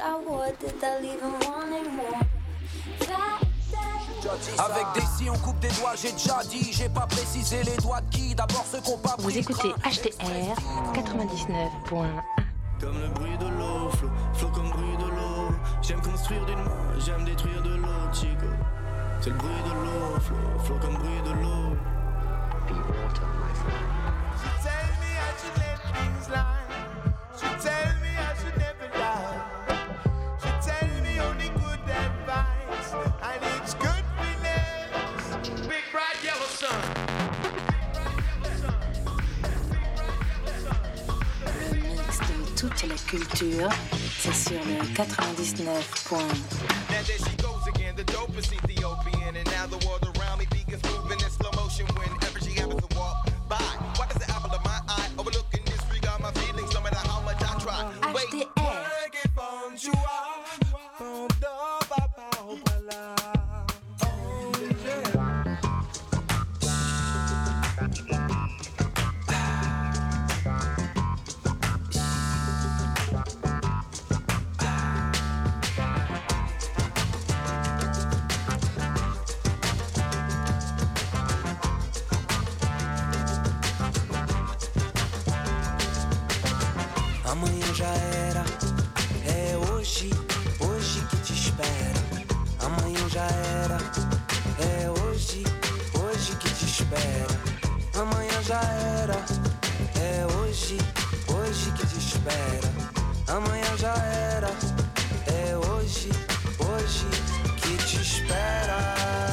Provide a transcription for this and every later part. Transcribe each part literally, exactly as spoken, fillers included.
Avec des si on coupe des doigts, j'ai déjà dit, j'ai pas précisé les doigts de qui. D'abord ceux qu'on pas pris. Vous écoutez H T R quatre-vingt-dix-neuf point un. Comme le bruit de l'eau, flot, flot comme bruit de l'eau. J'aime construire d'une main, j'aime détruire de l'autre, chico. C'est le bruit de l'eau, flot, flot comme bruit de l'eau. Be water, my friend. She tell me I should let things lie. She tell me I should never die. She tell me only good advice, and it's good feelings. Big bright yellow sun. Le mix de toute la culture, c'est sur le quatre-vingt-dix-neuf point un. Now there she goes again, the dopest Ethiopian, and now the world around me begins moving in slow motion whenever she happens to walk by. What is the apple of my eye? Overlooking, disregard my feelings, no matter how much I try. Wait, reggae from Chua, from the Papa Opala. Oh yeah. Amanhã já era, é hoje, hoje que te espera. Amanhã já era, é hoje, hoje que te espera. Amanhã já era, é hoje, hoje que te espera. Amanhã já era, é hoje, hoje que te espera.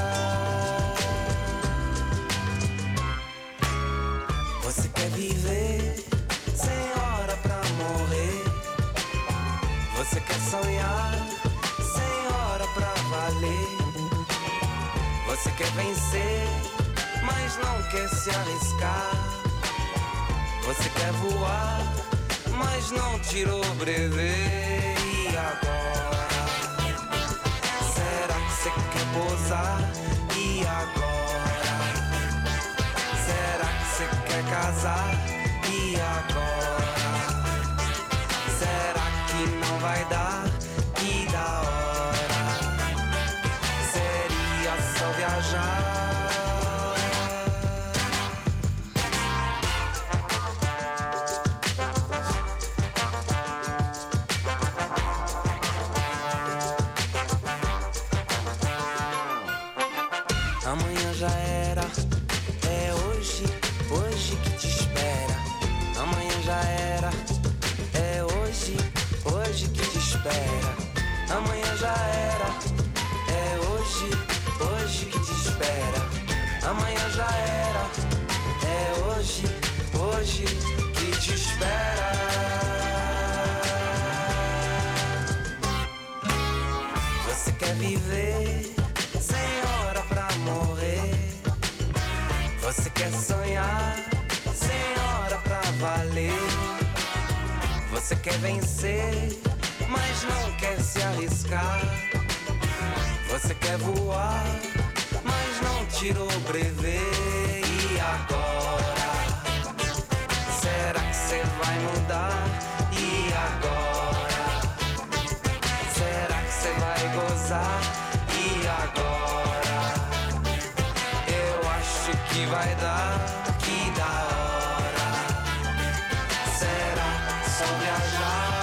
Você quer viver sem hora pra morrer? Você quer sonhar sem hora pra valer? Você quer vencer, mas não quer se arriscar? Você quer voar, mas não tirou brevet? E agora? Será que você quer pousar? E agora? Será que você quer casar? E agora? Será que não vai dar? Que da hora seria só viajar. Amanhã já era, é hoje, hoje que te espera. Amanhã já era, é hoje, hoje que te espera. Amanhã já era, é hoje, hoje que te espera. Amanhã já era, é hoje, hoje que te espera. Você quer viver sem hora pra morrer? Você quer sonhar sem hora pra valer? Você quer vencer, mas não quer se arriscar? Você quer voar, mas não tirou brevet? E agora? Será que você vai mudar? E agora? Será que você vai gozar? E agora? Eu acho que vai dar, que da hora. Será só viajar?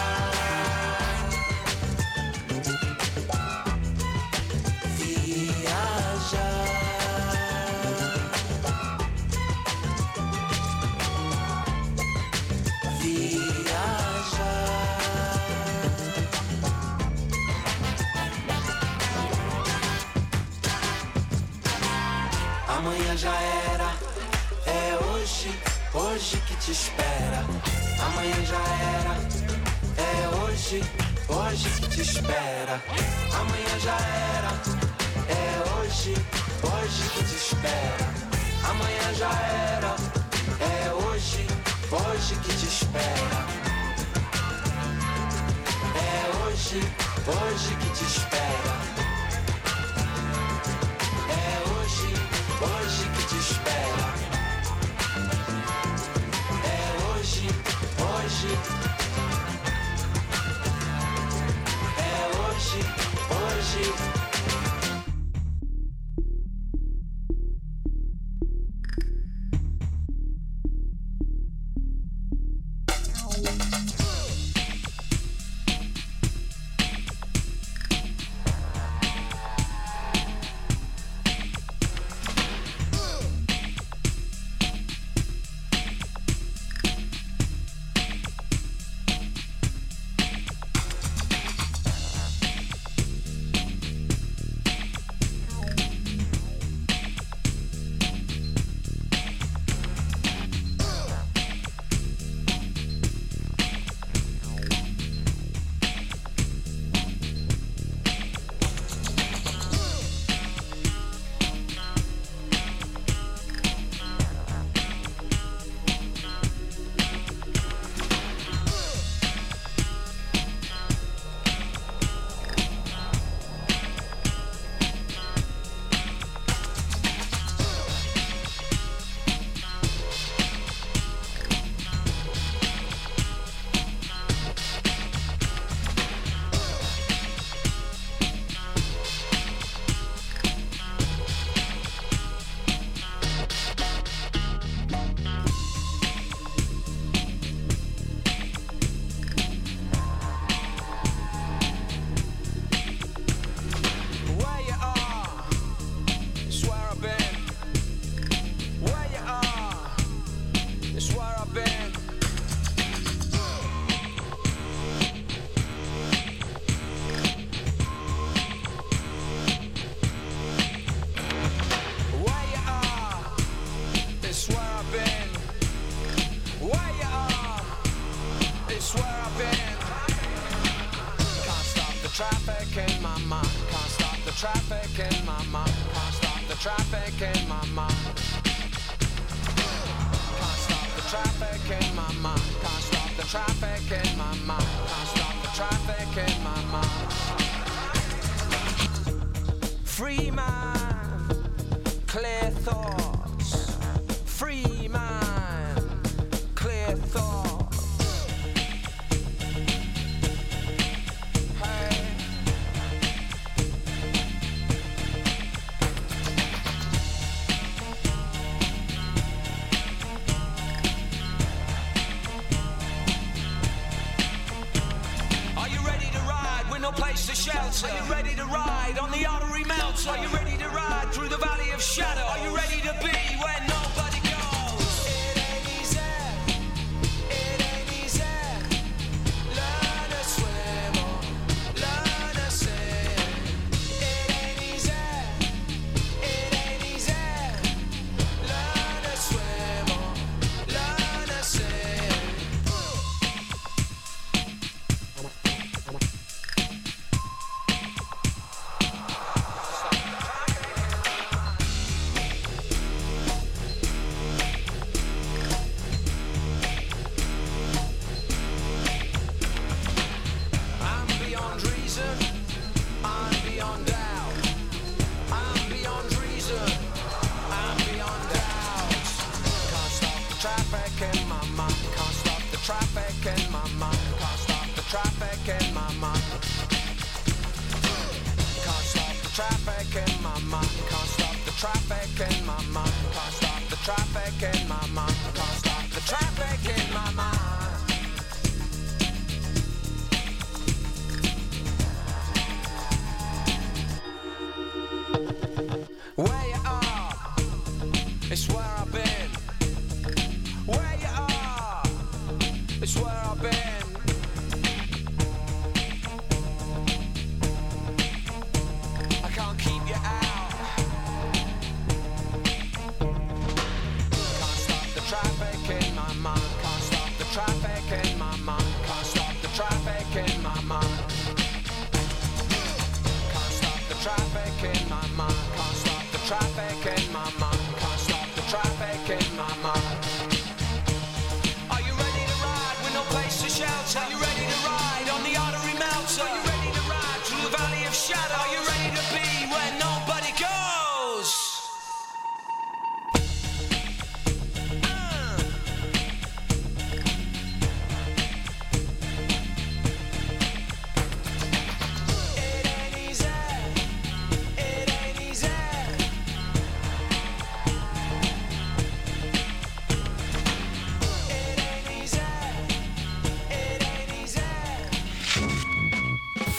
Amanhã já era, é hoje, hoje que te espera. Amanhã já era, é hoje, hoje que te espera. Amanhã já era, é hoje, hoje que te espera. Amanhã já era, é hoje, hoje que te espera. É hoje, hoje que te espera. É hoje, hoje que te espera. É hoje, hoje. É hoje, hoje.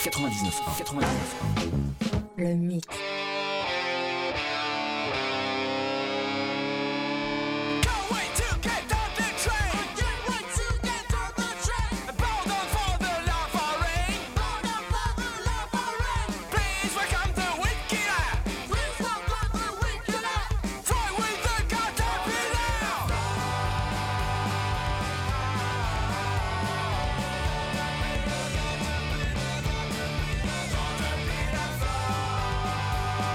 quatre-vingt-dix-neuf point un, quatre-vingt-dix-neuf point un. Le mix. Caterpillar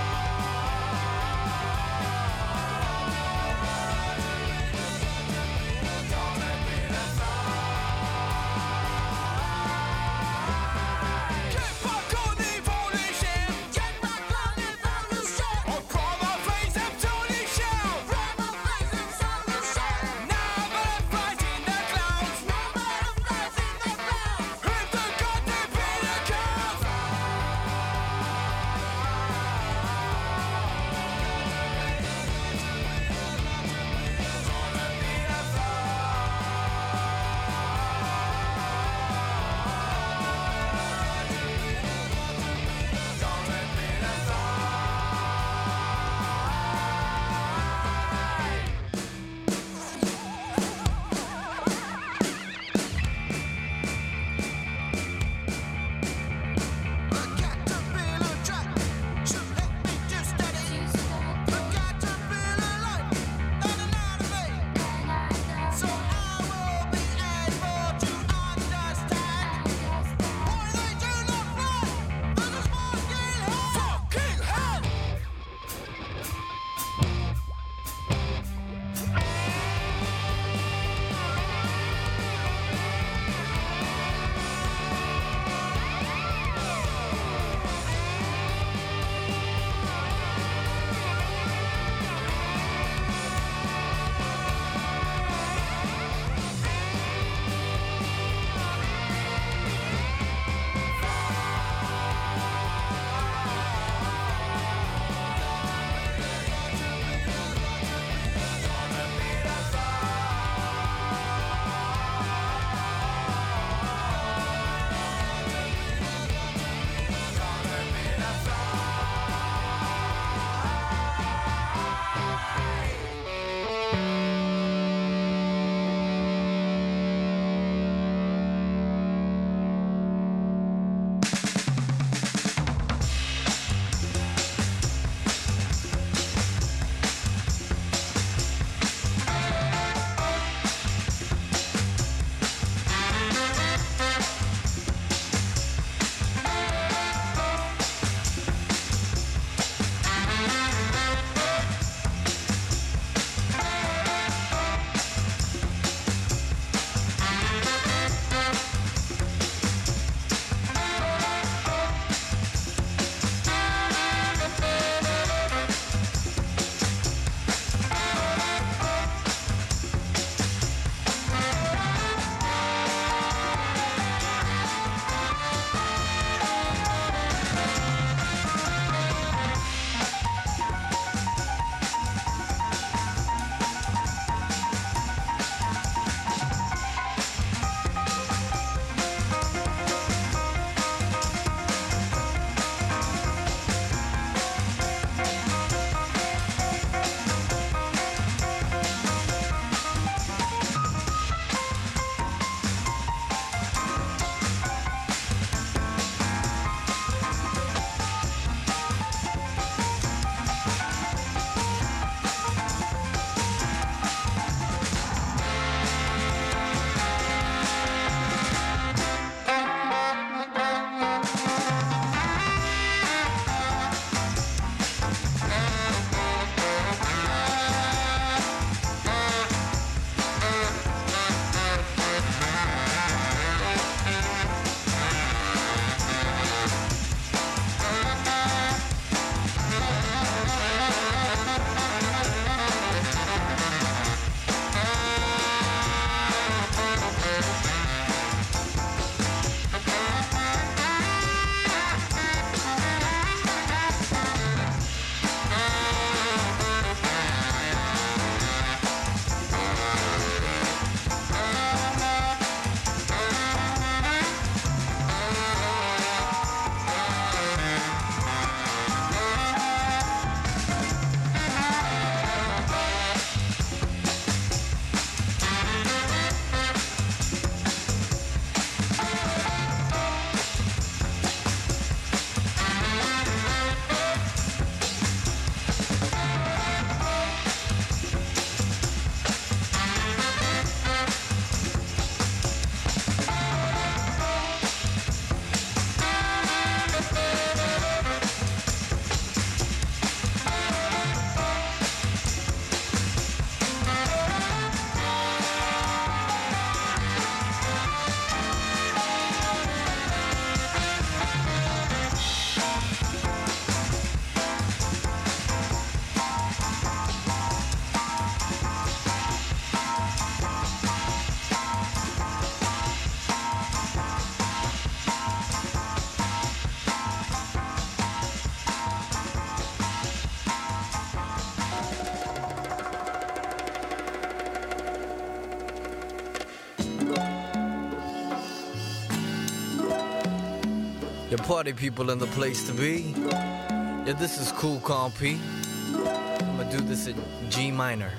party people in the place to be. Yeah, this is Cool Calm P. I'm gonna do this in G minor.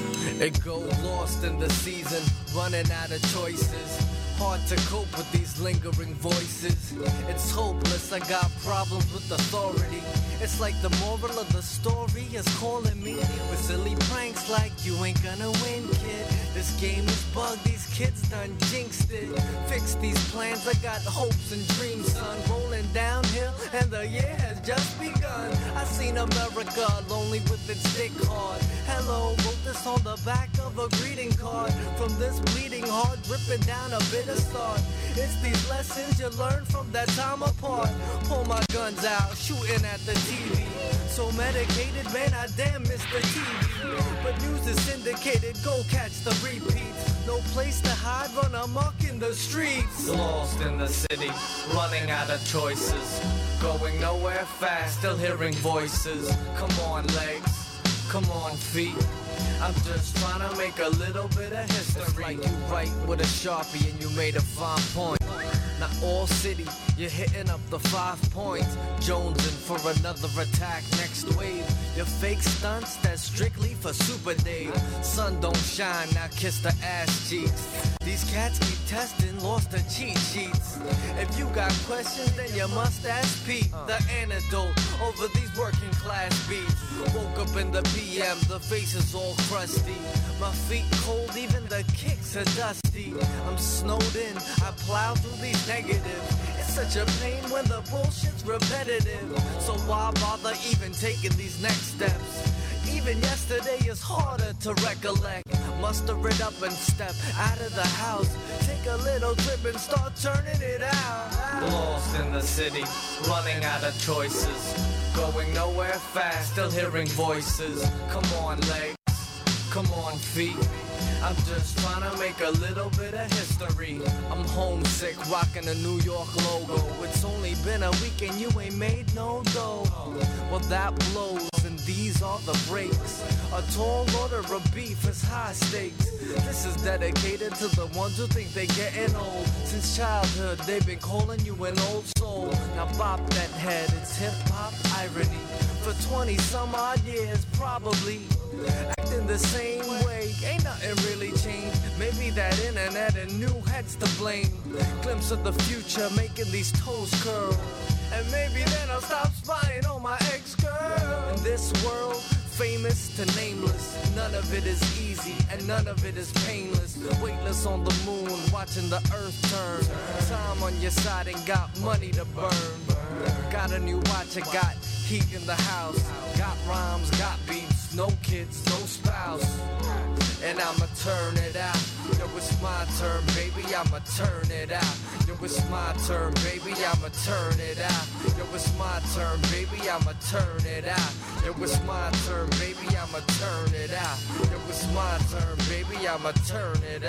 It goes lost in the season, running out of choices. Hard to cope with these lingering voices. It's hopeless, I got problems with authority. It's like the moral of the story is calling me with silly pranks like you ain't gonna win, kid. This game is bugged, these kids done jinxed it. Fix these plans, I got hopes and dreams, son. Rolling downhill and the year has just begun. I seen America lonely with its dick hard. Hello, wrote this on the back of a greeting card. From this bleeding heart dripping down a bitter start. It's these lessons you learn from that time apart. Pull my guns out, shooting at the T V. So medicated, man, I damn miss the T V. But news is syndicated, go catch the repeats. No place to hide, run amok in the streets. Lost in the city, running out of choices. Going nowhere fast, still hearing voices. Come on, legs, come on, feet. I'm just trying to make a little bit of history. It's like you write with a Sharpie and you made a fine point. Not all city, you're hitting up the five points. Jonesing for another attack, next wave. Your fake stunts, that's strictly for Super Dave. Sun don't shine, now kiss the ass cheeks. These cats keep testing, lost the cheat sheets. If you got questions, then you must ask Pete. The antidote over these working class beats. Woke up in the P M, the face is all crusty. My feet cold, even the kicks are dusty. I'm snowed in, I plow through these negatives. It's such a pain when the bullshit's repetitive. So why bother even taking these next steps? Even yesterday is harder to recollect. Muster it up and step out of the house. Take a little trip and start turning it out. Lost in the city, running out of choices. Going nowhere fast, still hearing voices. Come on, legs, come on, feet. I'm just trying to make a little bit of history. I'm homesick, rocking a New York logo. It's only been a week and you ain't made no dough. Well, that blows, and these are the breaks. A tall order of beef is high stakes. This is dedicated to the ones who think they getting old. Since childhood, they've been calling you an old soul. Now bop that head, it's hip-hop irony. For twenty some odd years, probably acting the same way, ain't nothing really changed. Maybe that internet and new heads to blame. Glimpse of the future, making these toes curl. And maybe then I'll stop spying on my ex-girl. In this world, famous to nameless, none of it is easy and none of it is painless. Weightless on the moon, watching the earth turn. Time on your side and got money to burn. Got a new watch, I got heat in the house. Got rhymes, got beats, no kids, no spouse. And I'ma turn it out. Yo, it's my turn, baby, I'ma turn it out. Yo, it's my turn, baby, I'ma turn it out. Yo, it's my turn, baby, I'ma turn it out. Yo, it's my turn, baby, I'ma turn it out. Yo, it's my turn, baby, I'ma turn it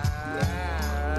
out.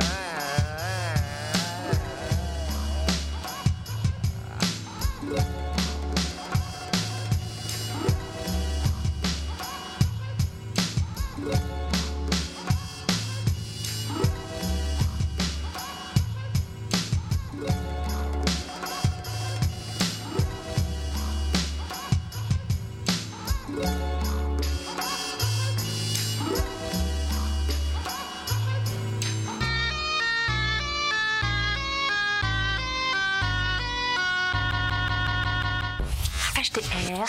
H T R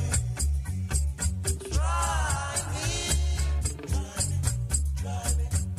Driving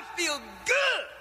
feel good.